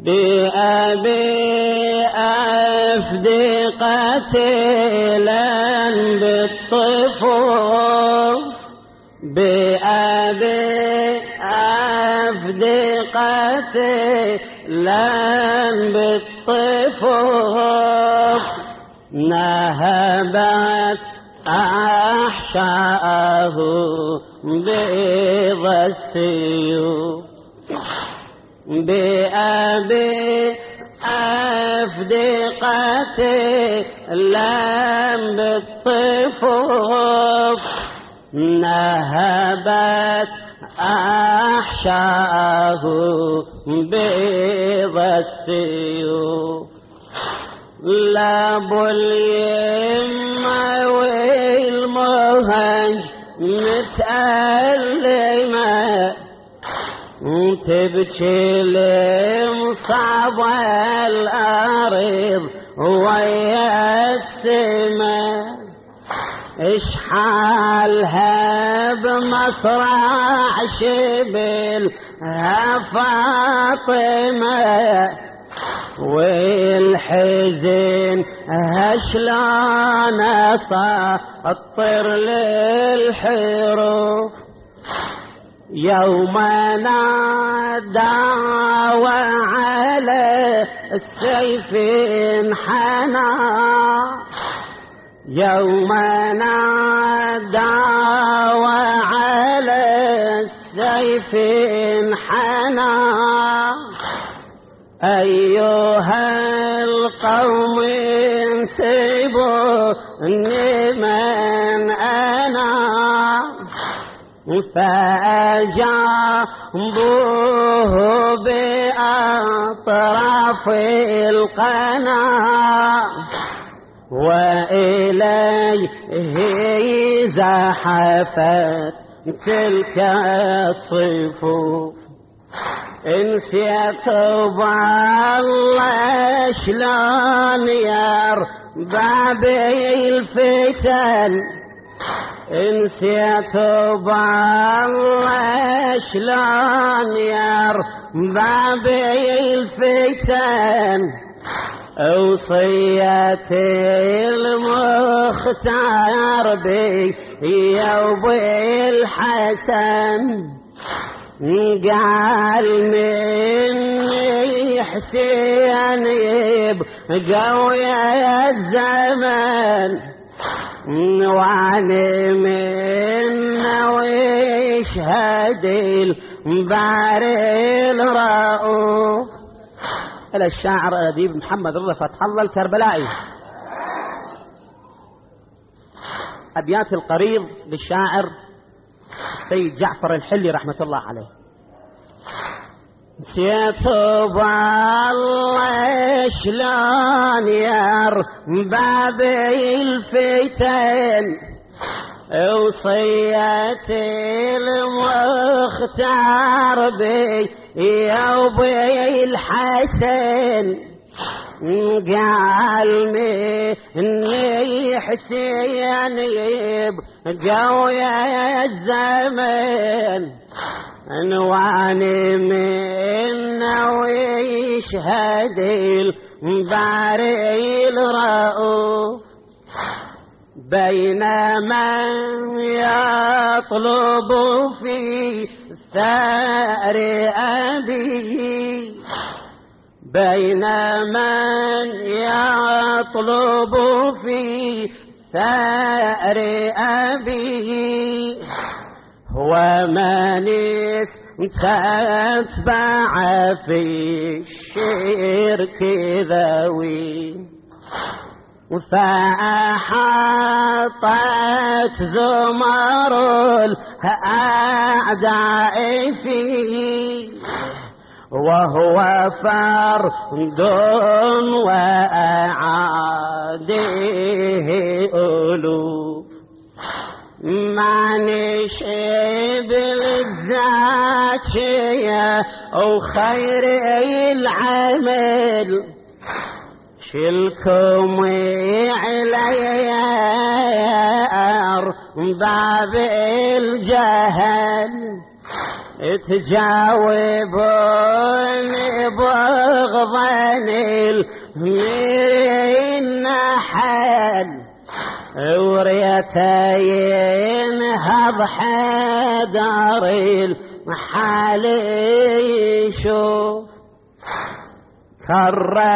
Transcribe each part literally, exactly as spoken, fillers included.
بأبي أفدي قتيلا بالطفوف بأبي أفدي قتيلا بالطفوف نهبت أحشاءه بيض السيوف بأبي أفدي قتيلا بالطفوف نهبت أحشاءه بيض السيوف لابو اليمة والمهج متألمة تبكي لمصعب الأرض ويا السما اشحالها بمصرع شبل فاطمة والحزن هشلان سطر للحروف يوم نادى وعلى السيف انحنى يوم نادى وعلى السيف انحنى أيها القوم انسبوني من أنا فأجابوه بأطراف القناة وإليه زحفت تلك الصفوف انسيت بالله شلون يرضى بالفتن انسيت بالله شلون يرضى بالفتن وصيتي المختار بي وبي الحسن قال مني حسين يبقى ويا الزمن وعني منا ويشهد الباري الرؤوف. إلى الشاعر الأديب محمد رضا فتح الله الكربلائي. أبيات القريض للشاعر السيد جعفر الحلي رحمة الله عليه. نسيت بالله شلون يرضى بالفتن وصيتي المختار بي وبي الحسن قال مني حسين يبقى ويا الزمن انواني منا ويشهد الباري الرؤوف بينما يطلب في ثار أبيه بينما يطلب في ثار أبيه ومن تتبع في الشرك ذوي فأحاطت زمر الأعداء فيه وهو فرد وأعاديه ألوف معني شبل الزاتية أو خير العمل شلكم علي أرضى بالجهل تجاوبوني بغضني النحل وريته ينهض حدر الحال يشوف كر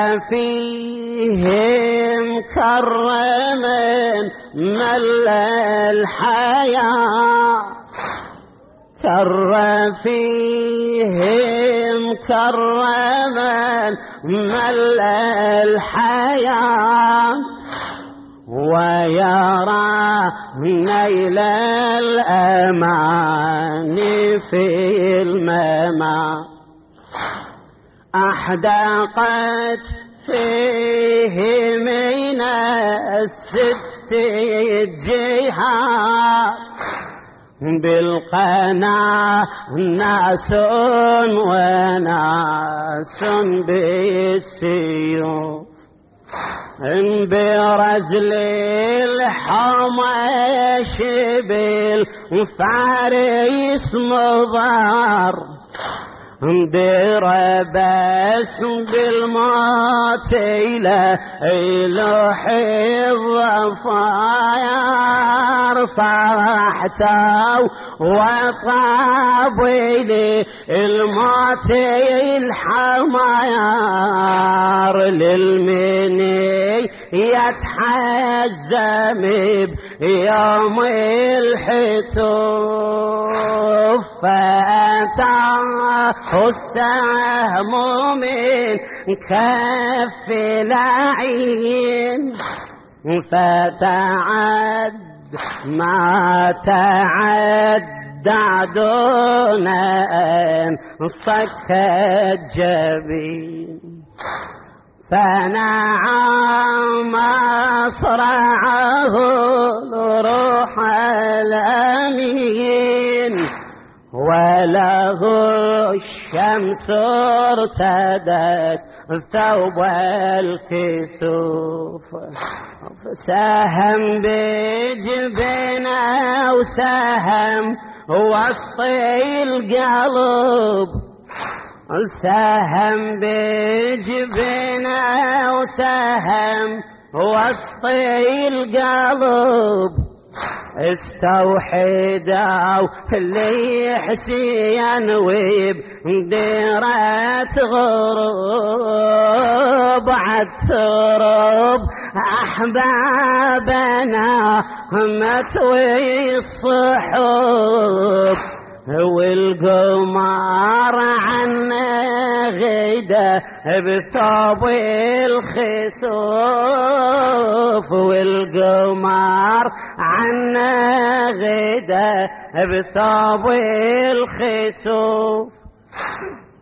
فيهم كر من مل الحياة كر فيهم كر من مل الحياة ويرى نيل الأمان في الممات أحدقت فيه من الست الجهات بالقنا ناس وناس بالسيوف برجل الحمش بالفارس مضار بربس بالموت إلى إلحي الظفاير صاحته وطابلي الموت الحماير للمني يتحزم بيوم الحتوف فأتاه السهم من كف العين فتعد ما تعد دون أن صك الجبين فنعم مصرعه الروح الأمين وله الشمس ارتدت ثوب الكسوف سهم بجبنا وسهم وسط القلب سهم بجبنا وسهم وسط القلب استوحدوا اللي حسين وبديرة غروب عالترب أحبابنا متوي الصحب والقمر عنا غدا بثوب الخسوف والقمر عنا غدا بثوب الخسوف